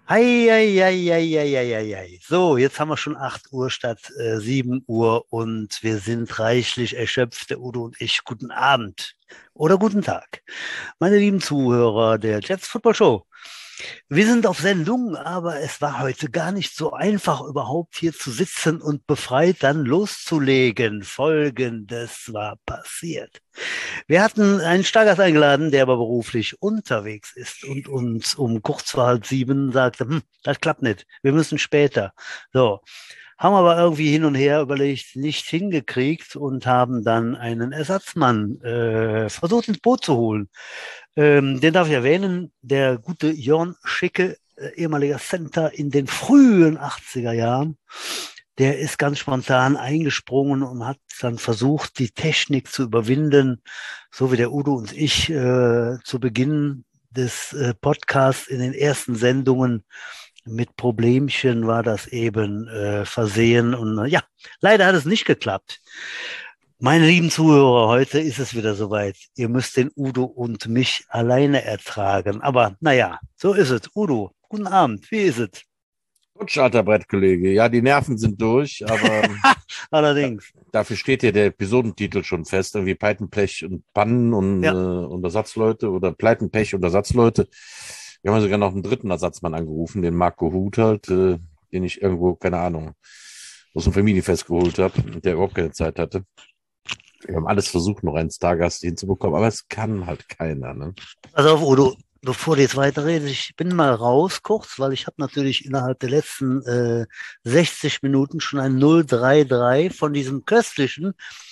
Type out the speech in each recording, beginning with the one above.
Ei, ei, ei, ei, ei, ei, ei, ei. So, jetzt haben wir schon 8 Uhr statt 7 Uhr und wir sind reichlich erschöpft, der Udo und ich. Guten Abend oder guten Tag, meine lieben Zuhörer der Jets Football Show. Wir sind auf Sendung, aber es war heute gar nicht so einfach, überhaupt hier zu sitzen und befreit dann loszulegen. Folgendes war passiert. Wir hatten einen Stargast eingeladen, der aber beruflich unterwegs ist und uns um kurz vor halb sieben sagte, das klappt nicht, wir müssen später. So, haben aber irgendwie hin und her überlegt, nicht hingekriegt und haben dann einen Ersatzmann versucht ins Boot zu holen. Den darf ich erwähnen, der gute Jörn Schicke, ehemaliger Center in den frühen 80er Jahren. Der ist ganz spontan eingesprungen und hat dann versucht, die Technik zu überwinden, so wie der Udo und ich zu Beginn des Podcasts in den ersten Sendungen mit Problemchen war das eben versehen. Und ja, leider hat es nicht geklappt. Meine lieben Zuhörer, heute ist es wieder soweit. Ihr müsst den Udo und mich alleine ertragen. Aber naja, so ist es. Udo, guten Abend. Wie ist es? Gut, alter Brettkollege. Ja, die Nerven sind durch, aber Allerdings. dafür steht ja der Episodentitel schon fest. Irgendwie Pleitenpech und Pannen und Ja. Ersatzleute oder Pleitenpech und Ersatzleute. Wir haben sogar noch einen dritten Ersatzmann angerufen, den Marco Huth halt, den ich irgendwo, keine Ahnung, aus dem Familienfest geholt habe und der überhaupt keine Zeit hatte. Wir haben alles versucht, noch einen Stargast hinzubekommen, aber es kann halt keiner. Ne? Pass auf, Udo, bevor du jetzt weiterredest, ich bin mal raus kurz, weil ich habe natürlich innerhalb der letzten 60 Minuten schon ein 033 von diesem köstlichen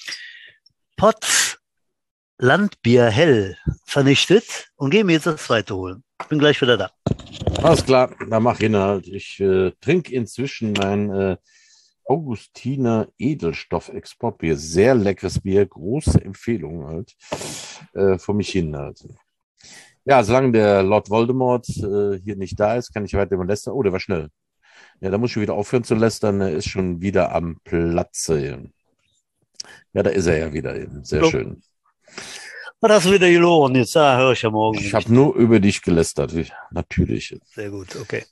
Potts Landbier hell vernichtet und gehe mir jetzt das zweite holen. Ich bin gleich wieder da. Alles klar, da mach ich ihn halt. Ich trinke inzwischen mein Augustiner Edelstoff-Exportbier. Sehr leckeres Bier, große Empfehlung halt. Vor mich hin halt. Ja, solange der Lord Voldemort hier nicht da ist, kann ich weiter über lästern. Oh, der war schnell. Ja, da muss ich wieder aufhören zu lästern. Er ist schon wieder am Platze. Ja, da ist er ja wieder eben. Sehr So, schön. was hast du wieder gelogen? Jetzt höre ich ja morgen Ich nicht. habe nur über dich gelästert. Natürlich. Sehr gut, okay.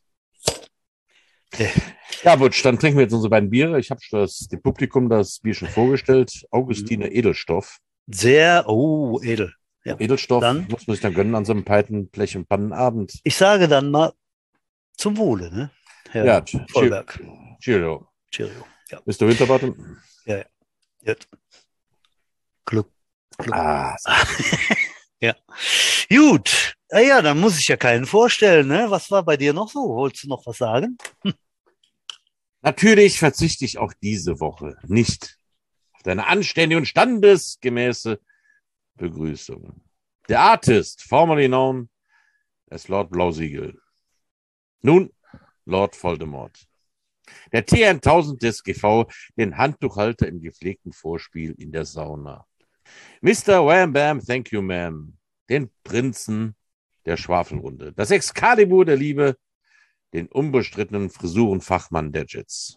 Ja. Ja, Butsch, dann trinken wir jetzt unsere beiden Biere. Ich habe dem Publikum das Bier schon vorgestellt. Mhm. Augustiner Edelstoff. Sehr, oh, edel. Ja. Edelstoff Dann, muss man sich dann gönnen an so einem Blech- und Pannenabend. ich sage dann mal zum Wohle, ne? Ja, Herr Vollberg. Cheerio. Cheerio. Ja, Mr. Winterbottom? ja, ja. Jetzt. Glück, Glück. Ah, Ja. Gut. Ja, dann muss ich ja keinen vorstellen, ne? Was war bei dir noch so? Wolltest du noch was sagen? natürlich verzichte ich auch diese Woche nicht auf deine anständige und standesgemäße Begrüßung. Der Artist, formerly known as Lord Blausiegel. Nun, Lord Voldemort. Der T1000 des GV, den Handtuchhalter im gepflegten Vorspiel in der Sauna. Mr. Wham Bam, thank you, ma'am. Den Prinzen der Schwafelrunde. Das Excalibur der Liebe, den unbestrittenen Frisurenfachmann der Jets.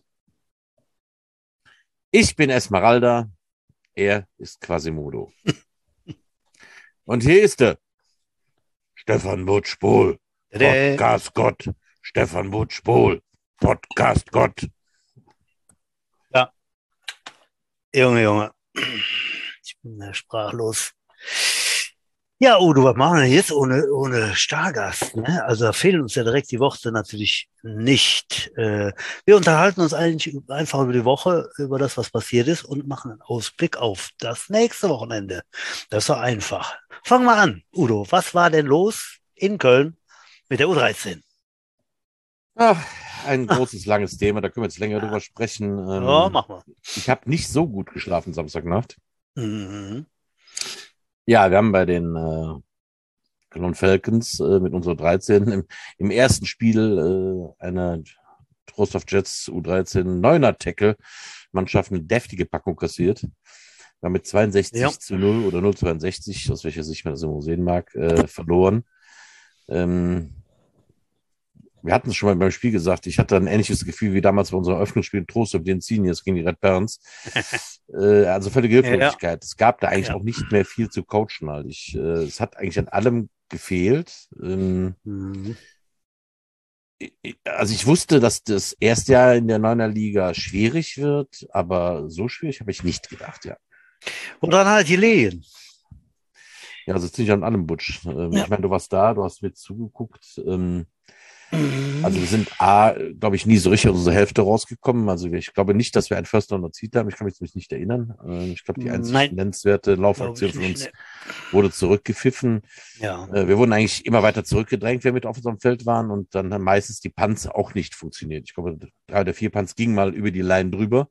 Ich bin Esmeralda, er ist Quasimodo. Und hier ist er, Stefan Butsch-Pohl, Der, Podcast-Gott. Stefan Butsch-Pohl, Podcast-Gott. ja, Junge, Junge. Ich bin sprachlos. Ja, Udo, was machen wir jetzt ohne Stargast? Ne? Also da fehlen uns ja direkt die Worte natürlich nicht. Wir unterhalten uns eigentlich einfach über die Woche, über das, was passiert ist und machen einen Ausblick auf das nächste Wochenende. Das ist doch einfach. Fangen wir an. Udo, was war denn los in Köln mit der U13? Ach, ein großes, langes Thema, da können wir jetzt länger drüber sprechen. Ja, machen wir. Ich habe nicht so gut geschlafen Samstagnacht. Mhm. Ja, wir haben bei den Cologne Falcons mit unserer 13 im ersten Spiel einer Trost of Jets U13 Neuner Tackle Mannschaft eine deftige Packung kassiert. Wir haben mit Ja. 62:0 oder 0:62, aus welcher Sicht man das immer sehen mag, verloren. Wir hatten es schon mal beim Spiel gesagt, ich hatte ein ähnliches Gefühl wie damals bei unserem Eröffnungsspiel Trost of den Seniors gegen die Red Barons. Also völlige Ja, Hilflosigkeit. Es gab da eigentlich ja. auch nicht mehr viel zu coachen. Halt. Es hat eigentlich an allem gefehlt. Mhm. Also ich wusste, dass das Erstjahr in der Neuner Liga schwierig wird, aber so schwierig habe ich nicht gedacht, ja. Und dann halt die Lehen. Ja, also ziemlich an allem Butsch. Ja. Ich meine, du warst da, du hast mir zugeguckt. Also Mhm. wir sind A, glaube ich, nie so richtig aus unserer Hälfte rausgekommen. Also ich glaube nicht, dass wir einen First Down erzielt haben. Ich kann mich nämlich nicht erinnern. Ich glaube, die einzig Nein, nennenswerte glaube Laufaktion ich von nicht. uns Ne. wurde zurückgepfiffen. Ja. Wir wurden eigentlich immer weiter zurückgedrängt, wenn wir mit auf unserem Feld waren. Und dann haben meistens die Punts auch nicht funktioniert. Ich glaube, 3 oder 4 Punts gingen mal über die Line drüber,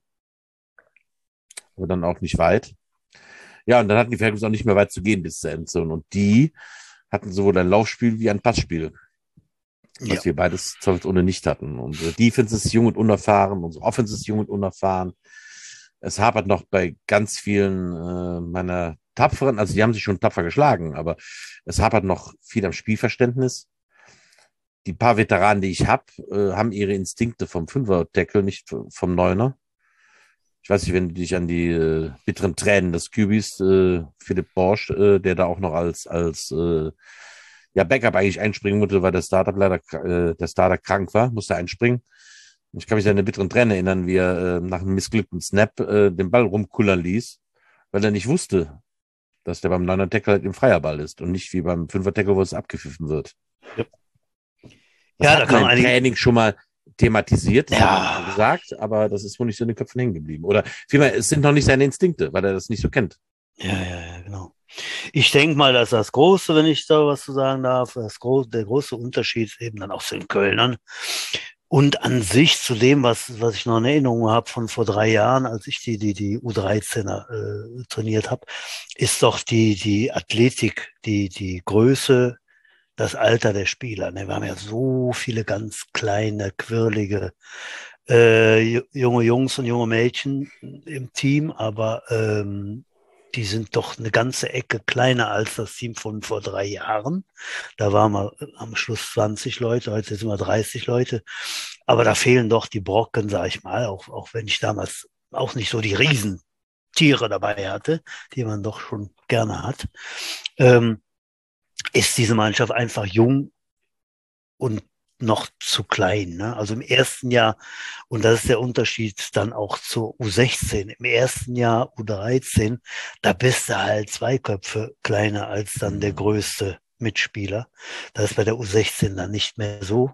aber dann auch nicht weit. Ja, und dann hatten die Falcons auch nicht mehr weit zu gehen bis zur Endzone. Und die hatten sowohl ein Laufspiel wie ein Passspiel, Ja. was wir beides zweifelsohne nicht hatten. Unsere Defense ist jung und unerfahren, unsere Offense ist jung und unerfahren. Es hapert noch bei ganz vielen meiner Tapferen, also die haben sich schon tapfer geschlagen, aber es hapert noch viel am Spielverständnis. Die paar Veteranen, die ich habe, haben ihre Instinkte vom Fünfer-Tackle, nicht vom Neuner. Ich weiß nicht, wenn du dich an die bitteren Tränen des QBs, Philipp Borsch, der da auch noch als ja, Backup eigentlich einspringen musste, weil der Starter krank war, musste einspringen. Ich kann mich an eine bitteren Tränen erinnern, wie er nach einem missglückten Snap den Ball rumkullern ließ, weil er nicht wusste, dass der beim 9er Tackle halt im Freierball ist und nicht wie beim 5er Tackle, wo es abgepfiffen wird. Ja, Das ja, da hatten wir kann im einige. Training schon mal thematisiert, das hatten wir schon Ja, gesagt, aber das ist wohl nicht so in den Köpfen hängen geblieben. Oder vielmehr, es sind noch nicht seine Instinkte, weil er das nicht so kennt. ja, genau. Ich denke mal, dass das Große, wenn ich da was zu sagen darf, der große Unterschied ist eben dann auch zu den Kölnern und an sich zu dem, was ich noch in Erinnerung habe von vor 3 Jahren, als ich die U13er trainiert habe, ist doch die Athletik, die Größe, das Alter der Spieler. Ne? Wir haben ja so viele ganz kleine, quirlige junge Jungs und junge Mädchen im Team, aber die sind doch eine ganze Ecke kleiner als das Team von vor 3 Jahren. Da waren wir am Schluss 20 Leute, heute sind wir 30 Leute. Aber da fehlen doch die Brocken, sag ich mal, auch wenn ich damals auch nicht so die Riesentiere dabei hatte, die man doch schon gerne hat. Ähm, ist diese Mannschaft einfach jung und noch zu klein. Ne? Also im ersten Jahr, und das ist der Unterschied dann auch zur U16, im ersten Jahr U13, da bist du halt 2 Köpfe kleiner als dann der Mhm. größte Mitspieler. Das ist bei der U16 dann nicht mehr so.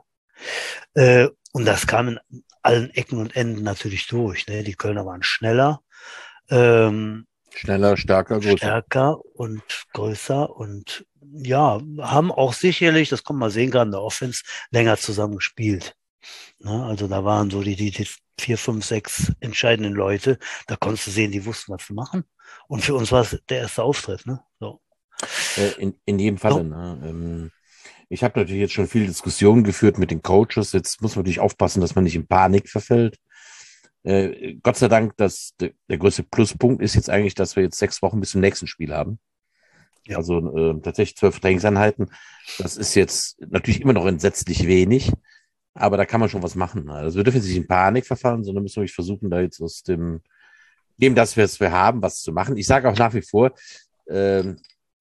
Und das kam in allen Ecken und Enden natürlich durch. Ne? Die Kölner waren schneller, ähm, Schneller, stärker, größer. stärker und größer und ja, haben auch sicherlich, das kann man sehen, gerade in der Offense, länger zusammen gespielt. Ne? Also da waren so die 4, 5, 6 entscheidenden Leute. Da konntest du sehen, die wussten, was zu machen. Und für uns war es der erste Auftritt. Ne? So. In jedem Falle. So. Ne? Ich habe natürlich jetzt schon viel Diskussionen geführt mit den Coaches. Jetzt muss man natürlich aufpassen, dass man nicht in Panik verfällt. Gott sei Dank, der größte Pluspunkt ist jetzt eigentlich, dass wir jetzt 6 Wochen bis zum nächsten Spiel haben. Ja. Also tatsächlich 12 Trainingseinheiten. Das ist jetzt natürlich immer noch entsetzlich wenig, aber da kann man schon was machen. Also wir dürfen jetzt nicht in Panik verfallen, sondern müssen wirklich versuchen, da jetzt aus dem, dass wir es wir haben, was zu machen. Ich sage auch nach wie vor, ähm,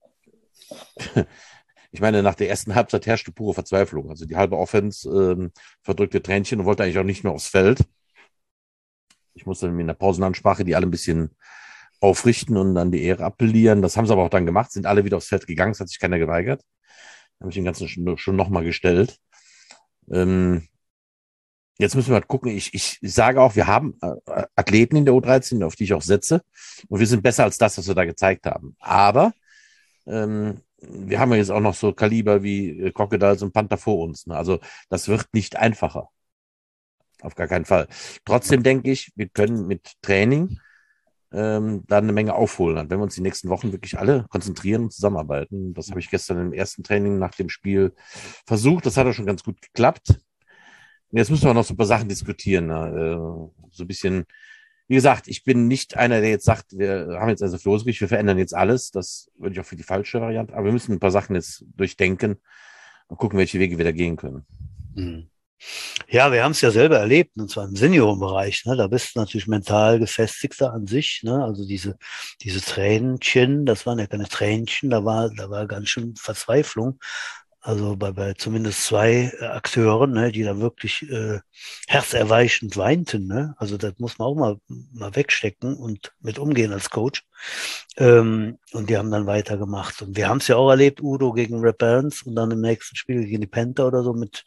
ich meine, nach der ersten Halbzeit herrschte pure Verzweiflung. Also die halbe Offense verdrückte Tränchen und wollte eigentlich auch nicht mehr aufs Feld. Ich musste in der Pausenansprache die alle ein bisschen aufrichten und an die Ehre appellieren. Das haben sie aber auch dann gemacht, sind alle wieder aufs Feld gegangen, es hat sich keiner geweigert. Habe ich den ganzen schon nochmal gestellt. Ähm, Jetzt müssen wir halt gucken. Ich sage auch, wir haben Athleten in der U13, auf die ich auch setze. Und wir sind besser als das, was wir da gezeigt haben. Aber wir haben ja jetzt auch noch so Kaliber wie Crocodiles und Panther vor uns. Ne? Also das wird nicht einfacher. Auf gar keinen Fall. Trotzdem denke ich, wir können mit Training da eine Menge aufholen. Und wenn wir uns die nächsten Wochen wirklich alle konzentrieren und zusammenarbeiten, das habe ich gestern im ersten Training nach dem Spiel versucht. Das hat auch schon ganz gut geklappt. Und jetzt müssen wir noch so ein paar Sachen diskutieren. Ne? So ein bisschen, wie gesagt, ich bin nicht einer, der jetzt sagt, wir haben jetzt also losgelegt, wir verändern jetzt alles. Das würde ich auch für die falsche Variante. Aber wir müssen ein paar Sachen jetzt durchdenken und gucken, welche Wege wir da gehen können. Mhm. Ja, wir haben es ja selber erlebt, und zwar im Seniorenbereich. Ne? Da bist du natürlich mental gefestigter an sich. Ne? Also diese Tränchen, das waren ja keine Tränchen, da war ganz schön Verzweiflung. Also bei zumindest zwei Akteuren, ne, die dann wirklich herzerweichend weinten. Ne? Also das muss man auch mal wegstecken und mit umgehen als Coach. Und die haben dann weitergemacht. Und wir haben es ja auch erlebt, Udo gegen Red Barons und dann im nächsten Spiel gegen die Panther oder so mit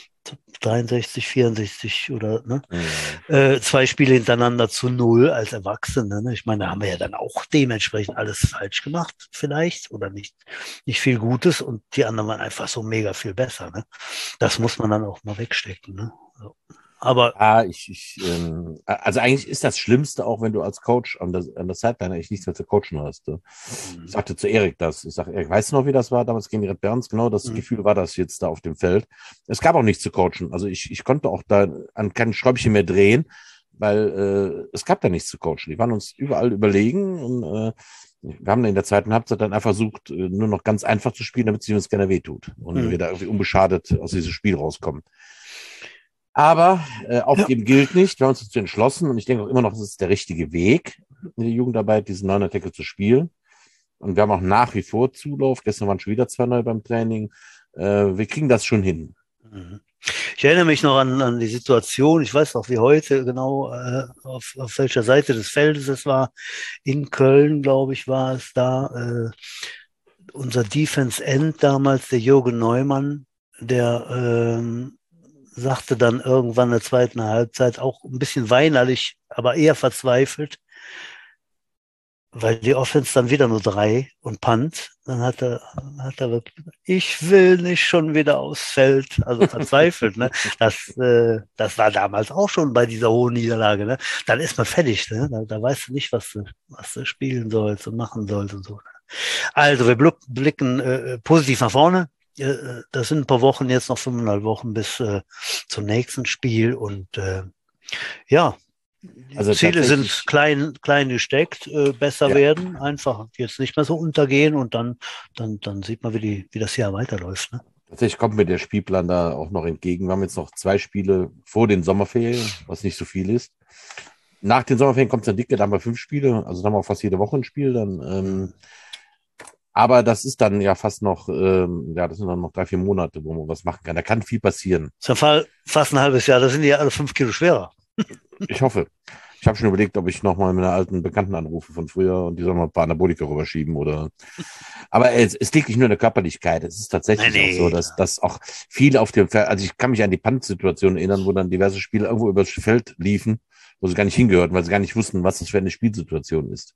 63, 64 oder ne? Zwei Spiele hintereinander zu 0 als Erwachsene. Ne? Ich meine, da haben wir ja dann auch dementsprechend alles falsch gemacht, vielleicht, oder nicht viel Gutes und die anderen waren einfach so mega viel besser. Ne? Das muss man dann auch mal wegstecken. Ne? So. Aber Ah, also eigentlich ist das Schlimmste auch, wenn du als Coach an der Sideline eigentlich nichts mehr zu coachen hast. Ich sagte zu Erik das. Ich sage, Erik, weißt du noch, wie das war damals gegen die Red Barons? Genau das Gefühl war das jetzt da auf dem Feld. Es gab auch nichts zu coachen. Also ich konnte auch da an kein Schräubchen mehr drehen, weil es gab da nichts zu coachen. Die waren uns überall überlegen und wir haben in der zweiten Halbzeit dann einfach versucht, nur noch ganz einfach zu spielen, damit es uns gerne wehtut und wir da irgendwie unbeschadet aus diesem Spiel rauskommen. Aber aufgeben gilt nicht. Wir haben uns dazu entschlossen und ich denke auch immer noch, das ist der richtige Weg, in der Jugendarbeit diesen 9er-Tackle zu spielen. Und wir haben auch nach wie vor Zulauf. Gestern waren schon wieder 2 neu beim Training. Wir kriegen das schon hin. Ich erinnere mich noch an die Situation, ich weiß noch wie heute genau, auf welcher Seite des Feldes es war. In Köln, glaube ich, war es da. Unser Defense End damals, der Jürgen Neumann, der sagte dann irgendwann in der zweiten Halbzeit, auch ein bisschen weinerlich, aber eher verzweifelt, weil die Offense dann wieder nur 3 und Punt. Dann hat er wirklich gesagt, ich will nicht schon wieder aufs Feld. Also verzweifelt. Ne? Das war damals auch schon bei dieser hohen Niederlage. Ne? Dann ist man fertig. Ne? Da weißt du nicht, was du spielen sollst und machen sollst und so. Also wir blicken positiv nach vorne. Das sind ein paar Wochen, jetzt noch 5,5 Wochen bis zum nächsten Spiel. Und ja, die Also Ziele sind tatsächlich, klein gesteckt, besser ja, werden, einfach jetzt nicht mehr so untergehen und dann sieht man, wie das Jahr weiterläuft. Ne? tatsächlich kommt mir der Spielplan da auch noch entgegen. Wir haben jetzt noch 2 Spiele vor den Sommerferien, was nicht so viel ist. Nach den Sommerferien kommt es dann dicke, da haben wir 5 Spiele, also dann haben wir fast jede Woche ein Spiel. Aber das ist dann ja fast noch, das sind dann noch 3, 4 Monate, wo man was machen kann. Da kann viel passieren. Das ist ja fast ein halbes Jahr, da sind die ja alle 5 Kilo schwerer. Ich hoffe. Ich habe schon überlegt, ob ich nochmal mit einer alten Bekannten anrufe von früher und die sollen mal ein paar Anabolika rüberschieben oder. Aber es liegt nicht nur in der Körperlichkeit. Es ist tatsächlich auch so, Nee, dass auch viele auf dem Feld, also ich kann mich an die Punt-Situation erinnern, wo dann diverse Spieler irgendwo übers Feld liefen, wo sie gar nicht hingehörten, weil sie gar nicht wussten, was das für eine Spielsituation ist.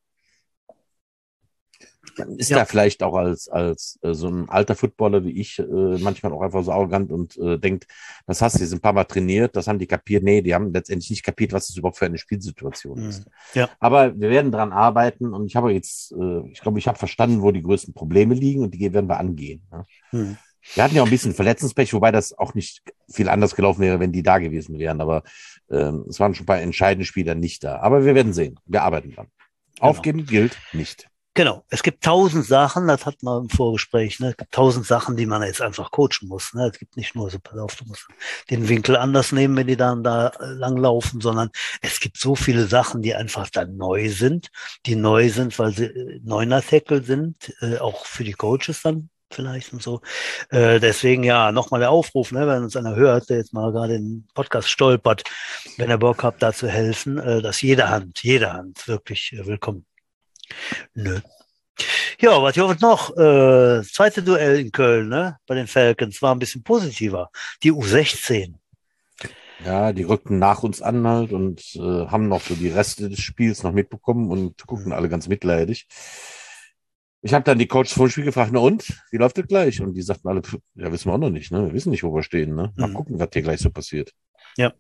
Man ist ja, da vielleicht auch als so ein alter Footballer wie ich manchmal auch einfach so arrogant und denkt, das hast du jetzt ein paar Mal trainiert, das haben die kapiert. Nee, die haben letztendlich nicht kapiert, was das überhaupt für eine Spielsituation ist. ja, Aber wir werden dran arbeiten und ich habe jetzt, ich glaube, ich habe verstanden, wo die größten Probleme liegen und die werden wir angehen. Ne? hm. Wir hatten ja auch ein bisschen Verletzungspech, wobei das auch nicht viel anders gelaufen wäre, wenn die da gewesen wären. Aber es waren schon ein paar entscheidende Spieler nicht da. Aber wir werden sehen. Wir arbeiten dran. Genau. Aufgeben gilt nicht. Genau, es gibt 1000 Sachen, das hatten wir im Vorgespräch, ne? Es gibt 1000 Sachen, die man jetzt einfach coachen muss. Ne? Es gibt nicht nur so, pass auf, du musst den Winkel anders nehmen, wenn die dann da lang laufen, sondern es gibt so viele Sachen, die einfach dann neu sind, weil sie Neuner-Tackle sind, auch für die Coaches dann vielleicht und so. Deswegen ja, nochmal der Aufruf, ne, wenn uns einer hört, der jetzt mal gerade den Podcast stolpert, wenn er Bock hat, da zu helfen, dass jede Hand wirklich willkommen. Nö. Ja, was ich noch? Zweite Duell in Köln, ne? Bei den Falcons war ein bisschen positiver. Die U16. Ja, die rückten nach uns an halt und haben noch so die Reste des Spiels noch mitbekommen und guckten alle ganz mitleidig. Ich habe dann die Coaches vor dem Spiel gefragt, na und, wie läuft das gleich? Und die sagten alle, ja, wissen wir auch noch nicht, ne? Wir wissen nicht, wo wir stehen, ne? Mal gucken, was hier gleich so passiert. Ja.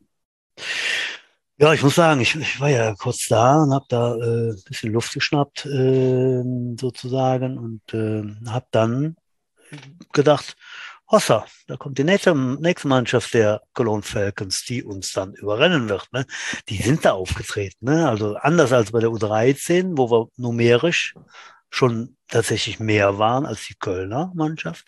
Ja, ich muss sagen, ich war ja kurz da und habe da ein bisschen Luft geschnappt, sozusagen, und habe dann gedacht, Hossa, da kommt die nächste Mannschaft der Cologne Falcons, die uns dann überrennen wird. Ne? Die sind da aufgetreten. Ne? Also anders als bei der U13, wo wir numerisch schon tatsächlich mehr waren als die Kölner Mannschaft,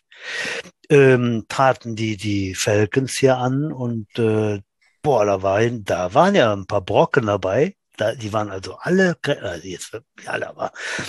traten die Falcons hier an und boah, da waren ja ein paar Brocken dabei. Die waren also alle, also jetzt alle, aber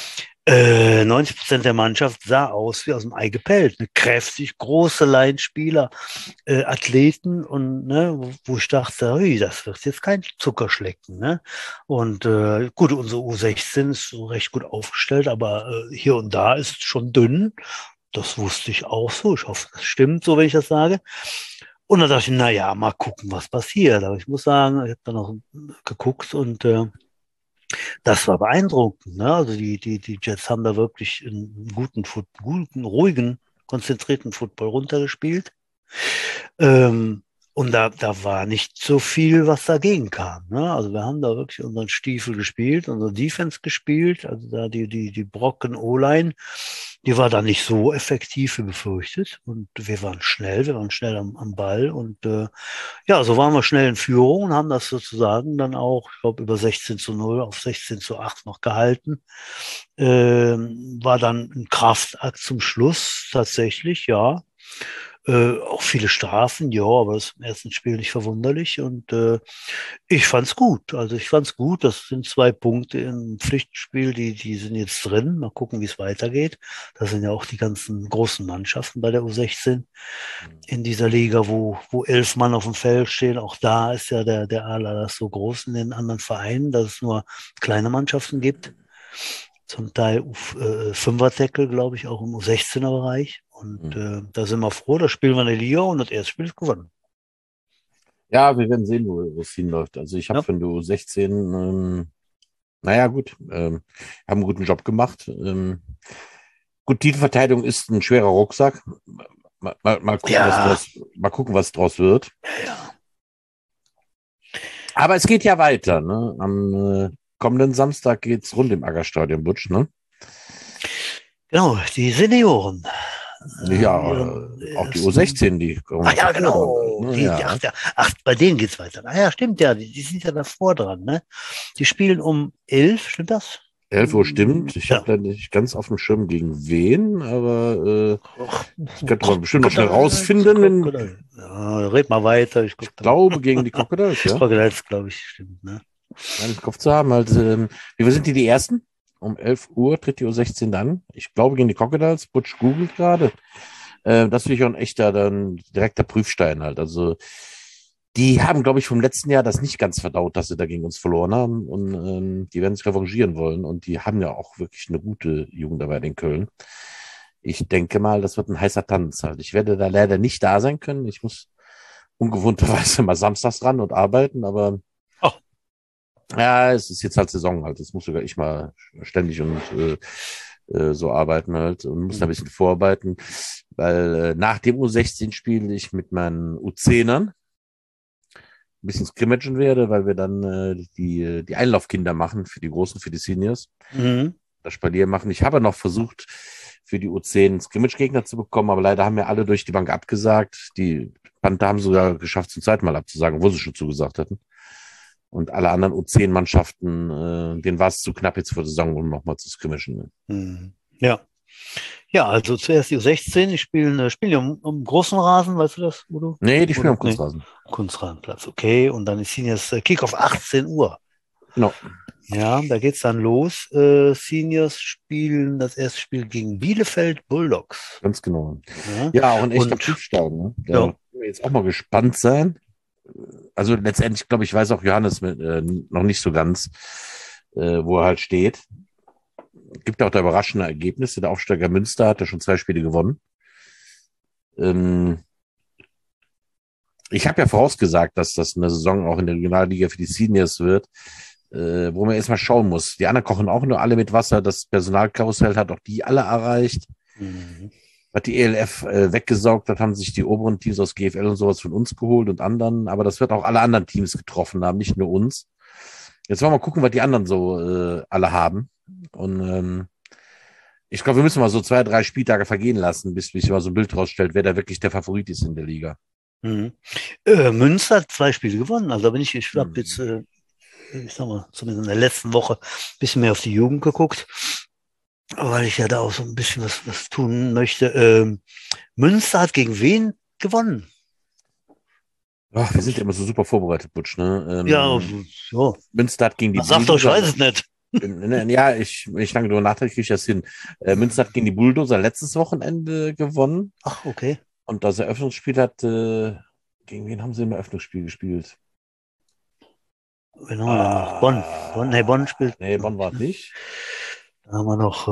90% der Mannschaft sah aus wie aus dem Ei gepellt. Ne? Kräftig, große Laienspieler, Athleten und ne, wo ich dachte, ui, das wird jetzt kein Zuckerschlecken. Ne? Und gut, unsere U16 ist so recht gut aufgestellt, aber hier und da ist es schon dünn. Das wusste ich auch so. Ich hoffe, das stimmt so, wenn ich das sage. Und dann dachte ich, na ja, mal gucken, was passiert. Aber ich muss sagen, ich habe dann noch geguckt und das war beeindruckend. Ne? Also die Jets haben da wirklich einen guten, ruhigen, konzentrierten Football runtergespielt. Ähm, und da war nicht so viel, was dagegen kam. Ne? Also wir haben da wirklich unseren Stiefel gespielt, unsere Defense gespielt. Also da die Brocken O-Line, die war da nicht so effektiv wie befürchtet. Und wir waren schnell am Ball. Und ja, so waren wir schnell in Führung und haben das sozusagen dann auch, ich glaube, über 16:0 auf 16:8 noch gehalten. War dann ein Kraftakt zum Schluss, tatsächlich, ja. Auch viele Strafen, ja, aber das ist im ersten Spiel nicht verwunderlich. Und ich fand's gut. Also ich fand's gut. Das sind 2 Punkte im Pflichtspiel, die sind jetzt drin. Mal gucken, wie es weitergeht. Das sind ja auch die ganzen großen Mannschaften bei der U16 in dieser Liga, wo 11 Mann auf dem Feld stehen. Auch da ist ja der Aderlass so groß in den anderen Vereinen, dass es nur kleine Mannschaften gibt. Zum Teil Fünfer-Tackle, glaube ich, auch im U16er-Bereich. Und da sind wir froh, da spielen wir eine Liga und das erste Spiel ist gewonnen. Ja, wir werden sehen, wo es hinläuft. Also ich habe Ja. für die U16, naja, gut, haben einen guten Job gemacht. Gut, Titelverteidigung ist ein schwerer Rucksack. Mal gucken, Ja, mal gucken, was draus wird. ja. Aber es geht ja weiter. Ne? Am kommenden Samstag geht's rund im Aggerstadion, Butsch, ne? Genau, die Senioren haben Ja, ihren auch die ersten. U16, die kommen Ach noch ja, davor dran. genau. Ne? Ja. Ach, bei denen geht's weiter. Ah ja, stimmt ja, die sind ja davor dran, ne? Die spielen um 11, stimmt das? 11 Uhr stimmt. Ich habe Ja. da nicht ganz auf dem Schirm gegen wen, aber Ach, das könnte man bestimmt noch schnell Crocodiles, rausfinden. Crocodile. Ja, red mal weiter, ich guck Ich dann. glaube gegen die Crocodiles, ja. Crocodiles, glaube ich, stimmt, ne? Meine ich im Kopf zu haben. Also, wie sind die Ersten? Um 11 Uhr tritt die U16 dann. Ich glaube gegen die Crocodiles. Butch googelt gerade. Das finde ich auch ein echter, dann direkter Prüfstein halt. Also die haben, glaube ich, vom letzten Jahr das nicht ganz verdaut, dass sie da gegen uns verloren haben. Und die werden sich revanchieren wollen. Und die haben ja auch wirklich eine gute Jugendarbeit in Köln. Ich denke mal, das wird ein heißer Tanz halt. Ich werde da leider nicht da sein können. Ich muss ungewohnterweise mal samstags ran und arbeiten, aber Oh. ja, es ist jetzt halt Saison halt. Das muss sogar ich mal ständig und so arbeiten halt und muss da ein bisschen vorarbeiten, weil nach dem U16 spiele ich mit meinen U10ern ein bisschen scrimmagen werde, weil wir dann die Einlaufkinder machen für die Großen, für die Seniors. Mhm. Das Spalier machen. Ich habe noch versucht, für die U10 Scrimmage-Gegner zu bekommen, aber leider haben mir alle durch die Bank abgesagt. Die Panther haben sogar geschafft, zum zweiten Mal abzusagen, wo sie schon zugesagt hatten. Und alle anderen U10-Mannschaften, denen war es zu knapp jetzt vor der Saison, um nochmal zu scrimmagen. Mhm. Ja. Ja, also zuerst die U16, spielen die um großen Rasen, weißt du das, Udo? Nee, die spielen Oder? am Nee, Kunstrasen. Kunstrasenplatz, okay. Und dann ist Seniors Kickoff 18 Uhr. Genau. Ja, da geht's dann los. Seniors spielen das erste Spiel gegen Bielefeld Bulldogs. Ganz genau. Ja, Ja, auch ein echter und Prüfstein. Ne? Da ja, können wir jetzt auch mal gespannt sein. Also letztendlich, glaube ich, weiß auch Johannes noch nicht so ganz, wo er halt steht. Gibt auch da überraschende Ergebnisse. Der Aufsteiger Münster hat ja schon 2 Spiele gewonnen. Ich habe ja vorausgesagt, dass das eine Saison auch in der Regionalliga für die Seniors wird, wo man erstmal schauen muss. Die anderen kochen auch nur alle mit Wasser. Das Personalkarussell hat auch die alle erreicht. mhm. Hat die ELF weggesaugt hat, haben sich die oberen Teams aus GFL und sowas von uns geholt und anderen. Aber das wird auch alle anderen Teams getroffen haben, nicht nur uns. Jetzt wollen wir mal gucken, was die anderen so alle haben. Und ich glaube, wir müssen mal so 2, 3 Spieltage vergehen lassen, bis sich mal so ein Bild rausstellt, wer da wirklich der Favorit ist in der Liga. Mhm. Münster hat 2 Spiele gewonnen. Also ich habe jetzt, ich sag mal, zumindest in der letzten Woche ein bisschen mehr auf die Jugend geguckt, weil ich ja da auch so ein bisschen was tun möchte. Münster hat gegen wen gewonnen? Ach, wir sind ja immer so super vorbereitet, Butsch, ne? Ja, ja. Münster hat gegen die Man sagt doch, ich weiß Bregenzer, es nicht. Ja, wenn ich lange drüber nachdenke, kriege ich das hin. Münster hat gegen die Bulldozer letztes Wochenende gewonnen. Ach, okay. Und das Eröffnungsspiel hat, gegen wen haben sie im Eröffnungsspiel gespielt? Wen haben wir denn noch? Bonn. Nee, Bonn spielt. Nee, Bonn war es nicht. Da haben wir noch.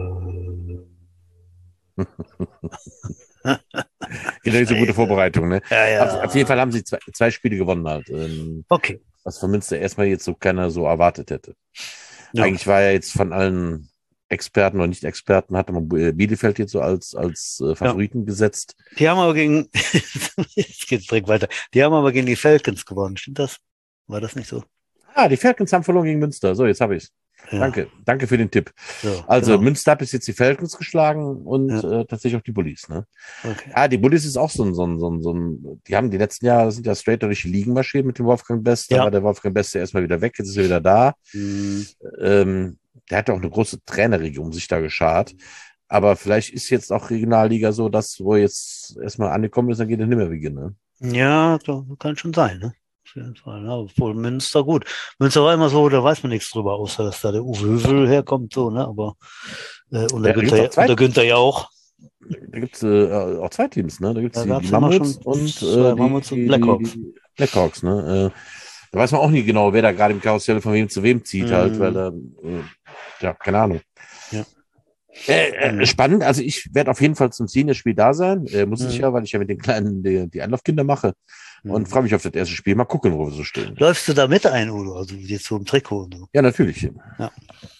Genau, diese gute Vorbereitung, ne? Ja. Auf jeden Fall haben sie zwei Spiele gewonnen halt. Okay. Was von Münster erstmal jetzt so keiner so erwartet hätte. Ja. Eigentlich war ja jetzt von allen Experten oder Nicht-Experten, hatte man Bielefeld jetzt so als Favoriten gesetzt. Die haben aber gegen, jetzt geht's direkt weiter. Die haben aber gegen die Falcons gewonnen. Stimmt das? War das nicht so? Die Falcons haben verloren gegen Münster. So, jetzt habe ich's. Ja. Danke für den Tipp. So, Also genau. Münster hat bis jetzt die Falcons geschlagen und tatsächlich auch die Bullies. Ne? Okay. Die Bullies ist auch so ein, die haben die letzten Jahre sind ja straight durch die Ligen marschiert mit dem Wolfgang Best. Da war der Wolfgang Best ja erstmal wieder weg, jetzt ist er wieder da. Der hatte auch eine große Trainerriege um sich da geschart. Aber vielleicht ist jetzt auch Regionalliga so, dass wo jetzt erstmal angekommen ist, dann geht es nicht mehr beginnen. Ne? Ja, kann schon sein, ne? Auf jeden Fall. Ja, obwohl Münster gut. Münster war immer so, da weiß man nichts drüber, außer dass da der Uwe Hövel herkommt, so, ne? Aber und der Günther ja auch. Da gibt es auch zwei Teams, ne? Da gibt es die Mammuts und die Blackhawks. Blackhawks, ne? Da weiß man auch nie genau, wer da gerade im Karussell von wem zu wem zieht, halt, weil da, ja, keine Ahnung. Ja. Spannend, also ich werde auf jeden Fall zum Senior-Spiel da sein, muss ich ja, weil ich ja mit den Kleinen die Anlaufkinder mache und freue mich auf das erste Spiel. Mal gucken, wo wir so stehen. Läufst du da mit ein, Udo? Also jetzt so im Trikot und so? Ja, natürlich. Ja.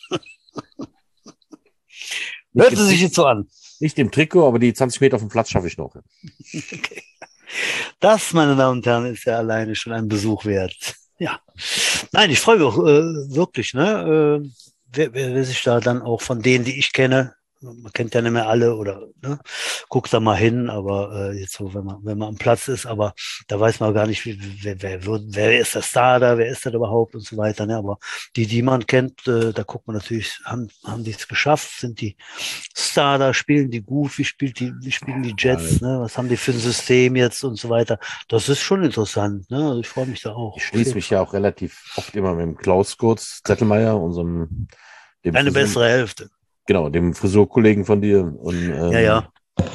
Hört sie sich jetzt so an? Nicht im Trikot, aber die 20 Meter auf dem Platz schaffe ich noch. Okay. Das, meine Damen und Herren, ist ja alleine schon ein Besuch wert. Ja. Nein, ich freue mich auch wirklich, ne? Wer sich da dann auch von denen, die ich kenne, man kennt ja nicht mehr alle oder ne, guckt da mal hin, aber jetzt so, wenn man am Platz ist, aber da weiß man gar nicht, wer ist der Star da, wer ist das überhaupt und so weiter. Ne? Aber die man kennt, da guckt man natürlich, haben die es geschafft, sind die Star da, spielen die gut, wie spielen die Jets, ne? Was haben die für ein System jetzt und so weiter. Das ist schon interessant, ne? Also ich freue mich da auch. Ich schließe mich ja auch relativ oft immer mit dem Klaus Kurz Zettelmeier, unserem eine bessere Hälfte. Genau, dem Frisurkollegen von dir. Und, ja.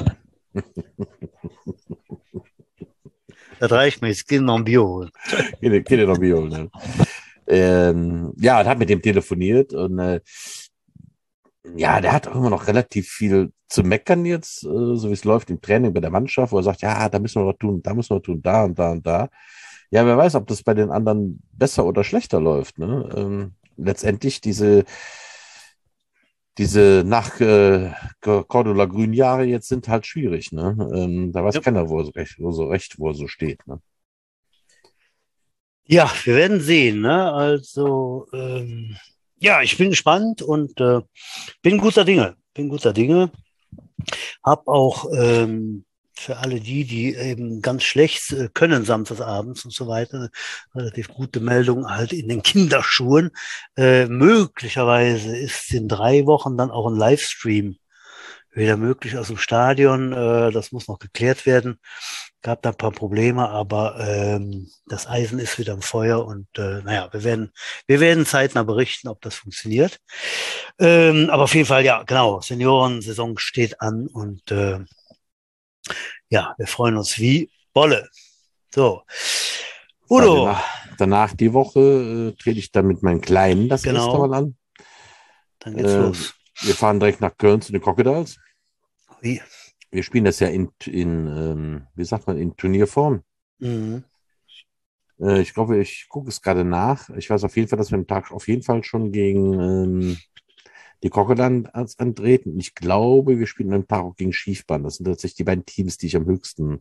Das reicht mir, jetzt gehen wir noch ein Bier holen. Geht noch ein Bier holen, ne? Ja, und hat mit dem telefoniert und der hat auch immer noch relativ viel zu meckern jetzt, so wie es läuft im Training bei der Mannschaft, wo er sagt, ja, da müssen wir was tun, da müssen wir tun, da und da und da. Ja, wer weiß, ob das bei den anderen besser oder schlechter läuft. Ne? Letztendlich diese nach Cordula Grün Jahre jetzt sind halt schwierig. Ne? Da weiß keiner, wo er so steht. Ne? Ja, wir werden sehen. Ne? Also, ja, ich bin gespannt und bin guter Dinge. Hab auch für alle die eben ganz schlecht können samstagsabends und so weiter, relativ gute Meldung halt in den Kinderschuhen. Möglicherweise ist in 3 Wochen dann auch ein Livestream wieder möglich aus dem Stadion. Das muss noch geklärt werden. Gab da ein paar Probleme, aber das Eisen ist wieder im Feuer und naja, wir werden zeitnah berichten, ob das funktioniert. Aber auf jeden Fall, ja, genau, Seniorensaison steht an und ja, wir freuen uns wie Bolle. So. Udo. Danach die Woche trete ich dann mit meinen Kleinen das erste Mal an. Dann geht's los. Wir fahren direkt nach Köln zu den Crocodiles. Wie? Wir spielen das ja wie sagt man, in Turnierform. Mhm. Ich glaube, ich gucke es gerade nach. Ich weiß auf jeden Fall, dass wir am Tag auf jeden Fall schon gegen die Crocodiles antreten. Ich glaube, wir spielen am Tag auch gegen Schiefbahn. Das sind tatsächlich die beiden Teams, die ich am höchsten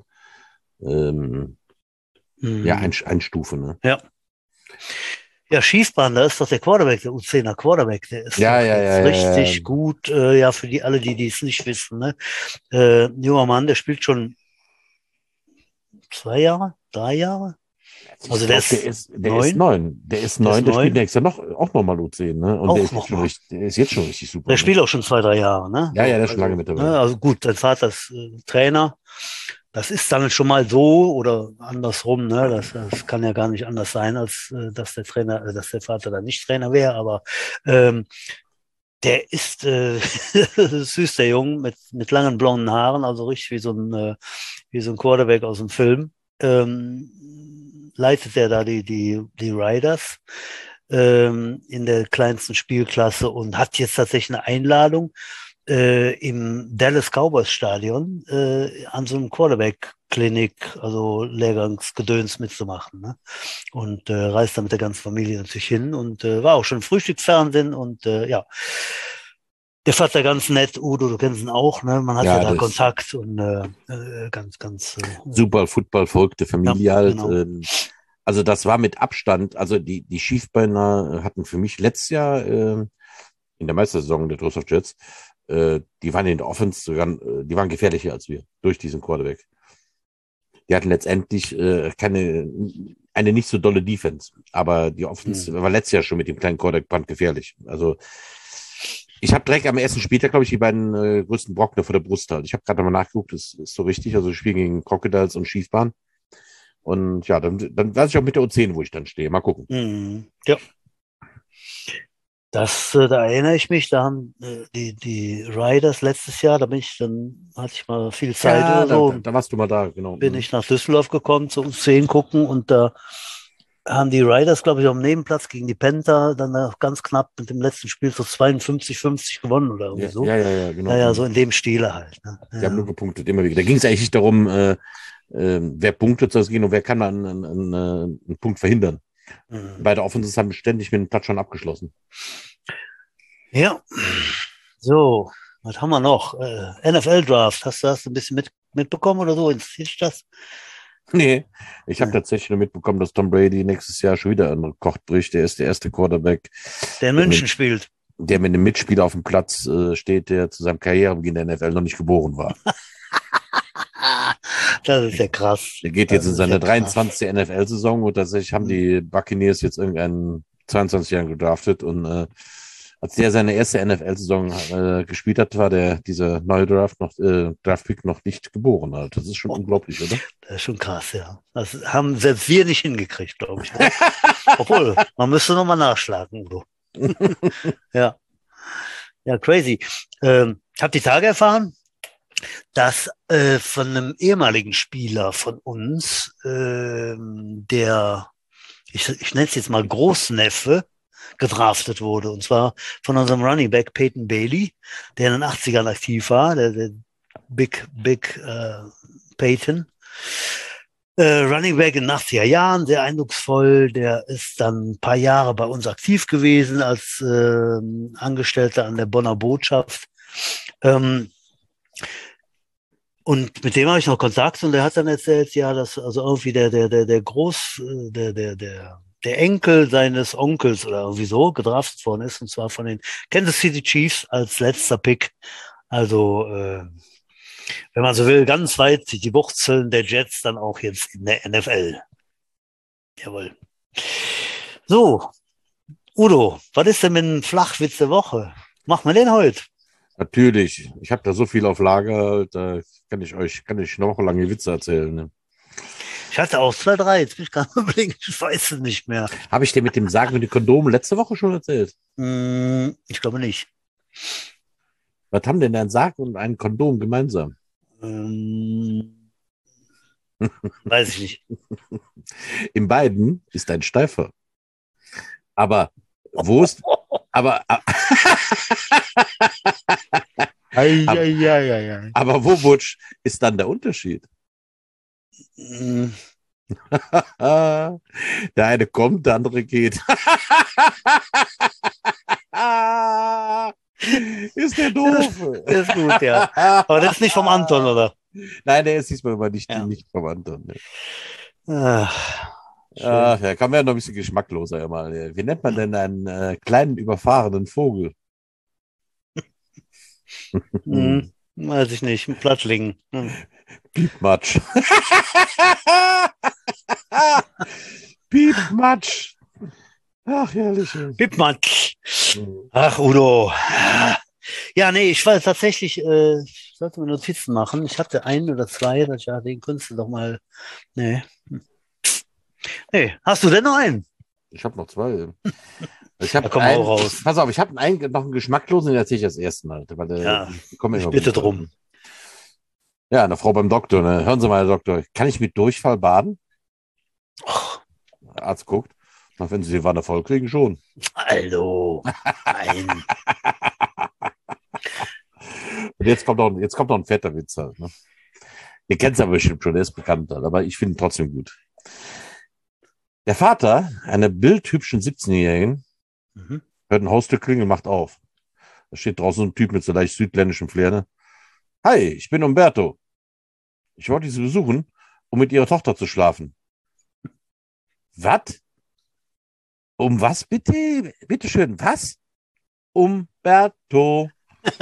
einstufe. Ne? Ja. Ja, Schiefbahn, da ist doch der Quarterback, der U10er Quarterback, der ist richtig gut, ja, für alle, die es nicht wissen. Ne? Junger Mann, der spielt schon 2 Jahre, 3 Jahre. Also der ist 9. Der ist 9, der spielt nächstes Jahr auch nochmal U10, ne? Und der ist jetzt schon richtig super. Der spielt auch schon 2, 3 Jahre, ne? Ja, der ist schon lange mit dabei. Also gut, sein Vater ist Trainer Das ist dann schon mal so oder andersrum, ne? Das kann ja gar nicht anders sein, als dass der Trainer, dass der Vater dann nicht Trainer wäre, aber ähm, der ist süß, der Junge, mit langen blonden Haaren, also richtig wie so ein Quarterback aus dem Film. Leitet er da die Riders in der kleinsten Spielklasse und hat jetzt tatsächlich eine Einladung im Dallas Cowboys Stadion an so einem Quarterback-Klinik, also Lehrgangsgedöns mitzumachen. Ne? Und reist da mit der ganzen Familie natürlich hin und war auch schon im Frühstücksfernsehen und ja, der Vater ganz nett, Udo, du kennst ihn auch, ne? Man hat ja Ja, da das Kontakt und ganz super Football verrückte ja, Familie halt. genau. Also das war mit Abstand, also die Schiefbeiner hatten für mich letztes Jahr in der Meistersaison der Toast of Jets, die waren in der Offense sogar, die waren gefährlicher als wir durch diesen Quarterback. Die hatten letztendlich eine nicht so dolle Defense, aber die Offense war letztes Jahr schon mit dem kleinen Quarterback gefährlich. Also ich habe direkt am ersten Spieltag, glaube ich, die beiden größten Brocken vor der Brust halt. Ich habe gerade mal nachgeguckt, das ist so richtig. Also wir spielen gegen Crocodiles und Schiefbahn. Und ja, dann weiß ich auch mit der U10, wo ich dann stehe. Mal gucken. Ja. Da erinnere ich mich, da haben die Riders letztes Jahr, hatte ich mal viel Zeit Ja, oder so, da warst du mal da, genau. bin ich nach Düsseldorf gekommen zu U10 gucken und da haben die Riders, glaube ich, am Nebenplatz gegen die Panther dann auch ganz knapp mit dem letzten Spiel so 52-50 gewonnen oder irgendwie Ja, so. ja, genau. Naja, so in dem Stile halt. Ne? Die haben nur Ja. gepunktet, immer wieder. Da ging es eigentlich nicht darum, wer punktet soll es gehen und wer kann dann einen Punkt verhindern. Mhm. Beide Offenses haben ständig mit dem Touchdown abgeschlossen. Ja, so, was haben wir noch? NFL-Draft, hast du das ein bisschen mitbekommen oder so? Interessiert dich das? Nee, ich habe Nee. tatsächlich nur mitbekommen, dass Tom Brady nächstes Jahr schon wieder einen Rekord bricht. Der ist der erste Quarterback, Der in München spielt. der mit einem Mitspieler auf dem Platz steht, der zu seinem Karrierebeginn der NFL noch nicht geboren war. Das ist ja krass. Der geht Das jetzt in ist ja seine krass. 23. NFL-Saison und tatsächlich haben die Buccaneers jetzt irgendeinen 22-Jährigen gedraftet und als der seine erste NFL-Saison gespielt hat, war dieser neue Draft-Pick noch nicht geboren halt. Das ist schon unglaublich, oder? Das ist schon krass, ja. Das haben selbst wir nicht hingekriegt, glaube ich. Obwohl, man müsste nochmal nachschlagen, Udo. Ja, ja, crazy. Ich habe die Tage erfahren, dass von einem ehemaligen Spieler von uns, ich nenne es jetzt mal Großneffe, gedraftet wurde. Und zwar von unserem Running Back Peyton Bailey, der in den 80ern aktiv war, der Big Peyton. Running Back in den 80er Jahren, sehr eindrucksvoll. Der ist dann ein paar Jahre bei uns aktiv gewesen als Angestellter an der Bonner Botschaft. Und mit dem habe ich noch Kontakt und der hat dann erzählt, ja, dass also irgendwie der Enkel seines Onkels oder irgendwie so gedraftet worden ist, und zwar von den Kansas City Chiefs als letzter Pick. Also, wenn man so will, ganz weit die Wurzeln der Jets dann auch jetzt in der NFL. Jawohl. So, Udo, was ist denn mit dem Flachwitz der Woche? Machen wir den heute? Natürlich. Ich habe da so viel auf Lager, da kann ich noch lange Witze erzählen. Ne? Ich hatte auch 2, 3, jetzt bin ich gerade überlegen, ich weiß es nicht mehr. Habe ich dir mit dem Sagen mit den Kondomen letzte Woche schon erzählt? Ich glaube nicht. Was haben denn ein Sarg und ein Kondom gemeinsam? Weiß ich nicht. In beiden ist ein Steifer. Aber wo ist, aber, aber wo, Butsch, ist dann der Unterschied? Mm, Der eine kommt, der andere geht. Ist der doof? Das ist gut, ja. Aber das ist nicht vom Anton, oder? Nein, der ist diesmal aber Ja. nicht vom Anton. Ne? Ach, Ach, schön. ja, kann man ja noch ein bisschen geschmackloser ja mal. Wie nennt man denn einen kleinen überfahrenen Vogel? Weiß ich nicht. Ein Plattling. Piepmatsch. Piepmatsch. Ach, herrlich. Pippmatsch. Ach, Udo. Ja, nee, ich war tatsächlich sollte mir Notizen machen. Ich hatte einen oder zwei, dass ich, ja, den könntest du doch mal. Nee. Nee, hast du denn noch einen? Ich habe noch zwei. Ich Da habe komm auch raus. pass auf, ich habe noch einen geschmacklosen, den erzähle ich das erste Mal, weil Ja, die kommen ich immer bitte gut. drum. Ja, eine Frau beim Doktor, ne? Hören Sie mal, Herr Doktor, kann ich mit Durchfall baden? Och, Der Arzt guckt. Na, wenn Sie die Wanne voll kriegen, schon. Alter, nein. Und jetzt kommt noch ein fetter Witz halt, ne? Ihr kennt es aber bestimmt schon, der ist bekannt, halt, aber ich finde ihn trotzdem gut. Der Vater einer bildhübschen 17-Jährigen Mhm. hört ein Haustür klingeln, macht auf. Da steht draußen so ein Typ mit so leicht südländischem Flair, ne? Hi, ich bin Umberto. Ich wollte Sie besuchen, um mit Ihrer Tochter zu schlafen. Was? Um was bitte? Bitte schön, was? Umberto.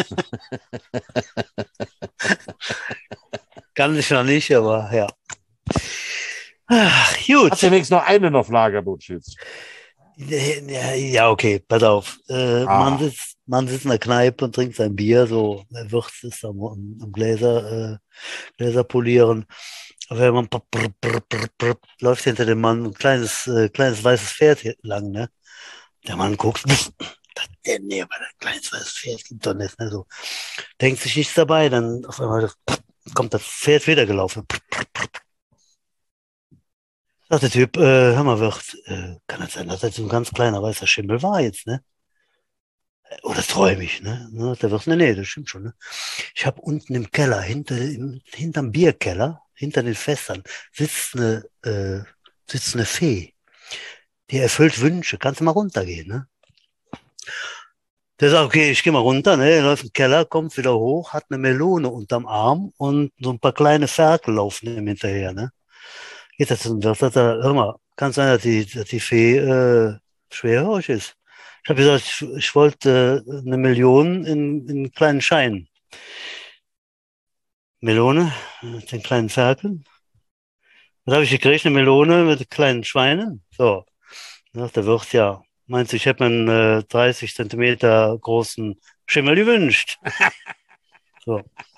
Kann ich noch nicht, aber ja. Ach, Hast gut. du wenigstens noch eine auf Lager, Butschitz? Ja, ja, okay, pass auf. Ah, Man sitzt in der Kneipe und trinkt sein Bier, so wird es am Gläser polieren. Aber wenn man läuft hinter dem Mann ein kleines weißes Pferd lang, ne? Der Mann guckt, nee, aber ein kleines weißes Pferd gibt doch nicht, ne? So, denkt sich nichts dabei, dann auf einmal kommt das Pferd wieder gelaufen. Sagt der Typ, hör mal, Wirt, kann das sein, dass das so ein ganz kleiner weißer Schimmel war jetzt, ne? Oder träume ich, ne? Der Wirt, nee, das stimmt schon, ne? Ich habe unten im Keller, hinterm Bierkeller, hinter den Fässern, sitzt eine Fee, die erfüllt Wünsche. Kannst du mal runtergehen, ne? Der sagt, okay, ich gehe mal runter, ne? Er läuft im Keller, kommt wieder hoch, hat eine Melone unterm Arm und so ein paar kleine Ferkel laufen ihm hinterher, ne? Geht das zum Wirt, sagt er, hör mal, kann sein, dass die Fee schwerhörig ist. Ich habe gesagt, ich wollte eine Million in kleinen Scheinen. Melone mit den kleinen Ferkeln. Was habe ich gekriegt? Eine Melone mit kleinen Schweinen. So, dann sagt der Wirt, ja, meinst du, ich hätte mir einen 30 Zentimeter großen Schimmel gewünscht? So.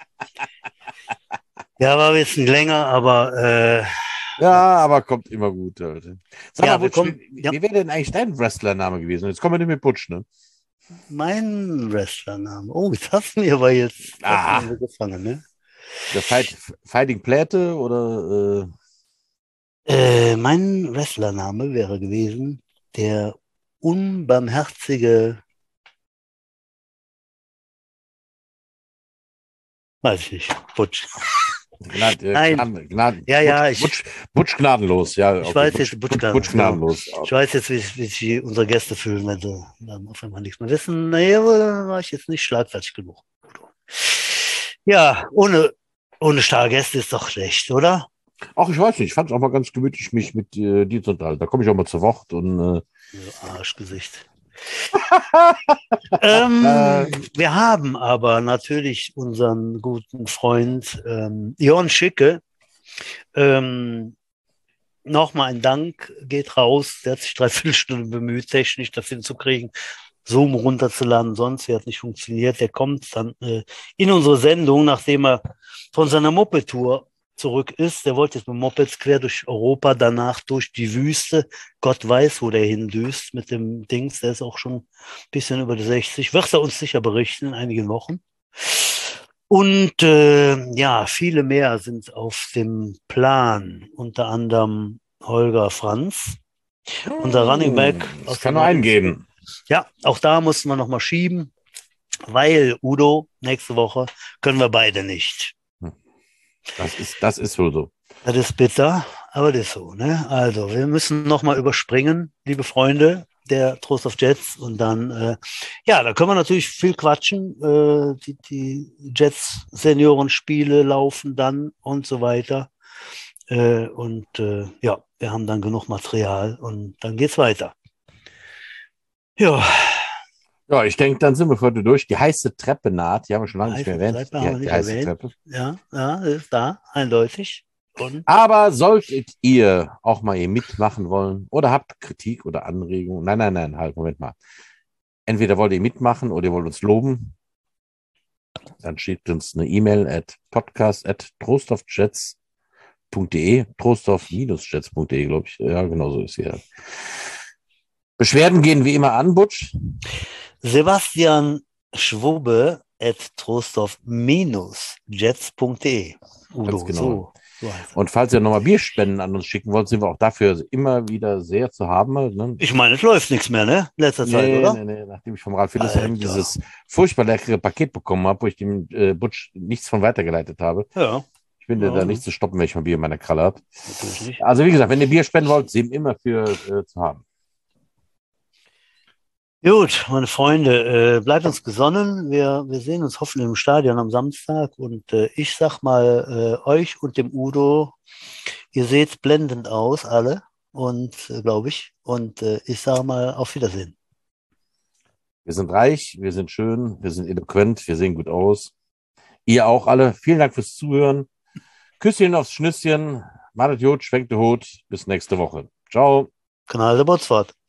Ja, war ein bisschen länger, aber ja. ja, aber kommt immer gut. Alter. Sag mal, Ja, wir Butsch, kommen, wie, ja, wie wäre denn eigentlich dein Wrestlername gewesen? Jetzt kommen wir nicht mit Butsch, ne? mein Wrestlername. Oh, jetzt hast du Ah, mir gefangen, ne? der Fighting Pläte oder Mein Wrestlername wäre gewesen der unbarmherzige, weiß ich nicht, Butch. Nein, ja, ja, Butsch gnadenlos. Ja, ich okay, weiß jetzt, Butsch genau. gnadenlos. Ich weiß jetzt, wie sich unsere Gäste fühlen, wenn sie dann auf einmal nichts mehr wissen. Naja, aber da war ich jetzt nicht schlagfertig genug. Ja, ohne Stargäste ist doch schlecht, oder? Ach, ich weiß nicht, ich fand es auch mal ganz gemütlich, mich mit dir zu unterhalten. Da komme ich auch mal zu Wort und So Arschgesicht. äh, Wir haben aber natürlich unseren guten Freund Jon Schicke. Ähm, Nochmal ein Dank geht raus. Der hat sich 3/4 Stunde bemüht, technisch das hinzukriegen, Zoom runterzuladen. Sonst hat nicht funktioniert. Der kommt dann in unsere Sendung, nachdem er von seiner Moped-Tour zurück ist. Der wollte jetzt mit Mopeds quer durch Europa, danach durch die Wüste. Gott weiß, wo der hindüst mit dem Dings. Der ist auch schon ein bisschen über die 60. Wird er uns sicher berichten in einigen Wochen. Und ja, viele mehr sind auf dem Plan, unter anderem Holger Franz, unser Running Back es aus der kann nur einen 90er. geben. Ja, auch da mussten wir nochmal schieben, weil Udo, nächste Woche können wir beide nicht. Das ist wohl so. Das ist bitter, aber das ist so, ne? Also, wir müssen nochmal überspringen, liebe Freunde, der Trost of Jets. Und dann, ja, da können wir natürlich viel quatschen. Die Jets-Seniorenspiele laufen dann und so weiter. Ja, wir haben dann genug Material und dann geht's weiter. Ja, Ja, ich denke, dann sind wir für heute durch. Die heiße Treppe naht, die haben wir schon lange nicht mehr heiße erwähnt. Treppe haben wir Die nicht heiße erwähnt. Treppe. Ja, ja, ist da, eindeutig. Und Aber solltet ihr auch mal hier mitmachen wollen oder habt Kritik oder Anregungen, nein, halt, Moment mal. Entweder wollt ihr mitmachen oder ihr wollt uns loben, Dann schickt uns eine E-Mail at podcast@trostorfjets.de, trostorf-jets.de, glaube ich. Ja, genau so ist hier. Beschwerden gehen wie immer an, Butsch. Sebastian Schwobe at trostorf-jets.de. Udo, Ganz genau. so heißt es. Und falls ihr nochmal Bierspenden an uns schicken wollt, sind wir auch dafür immer wieder sehr zu haben. Ne? Ich meine, es läuft nichts mehr, ne? Letzter Zeit, oder? Nee. Nachdem ich vom Ralf Hildesheim Alter. dieses furchtbar leckere Paket bekommen habe, wo ich dem Butsch nichts von weitergeleitet habe. Ja. Ich bin da nicht zu stoppen, wenn ich mal Bier in meiner Kralle habe. Natürlich nicht. Also wie gesagt, wenn ihr Bier spenden wollt, sind immer für zu haben. Gut, meine Freunde, bleibt uns gesonnen. Wir sehen uns hoffentlich im Stadion am Samstag. Und ich sag mal euch und dem Udo, ihr seht blendend aus, alle. Und glaube ich. Und ich sage mal auf Wiedersehen. Wir sind reich, wir sind schön, wir sind eloquent, wir sehen gut aus. Ihr auch alle. Vielen Dank fürs Zuhören. Küsschen aufs Schnüsschen. Madet Jod, schwenkt der Hut. Bis nächste Woche. Ciao. Kanal der Botsfahrt.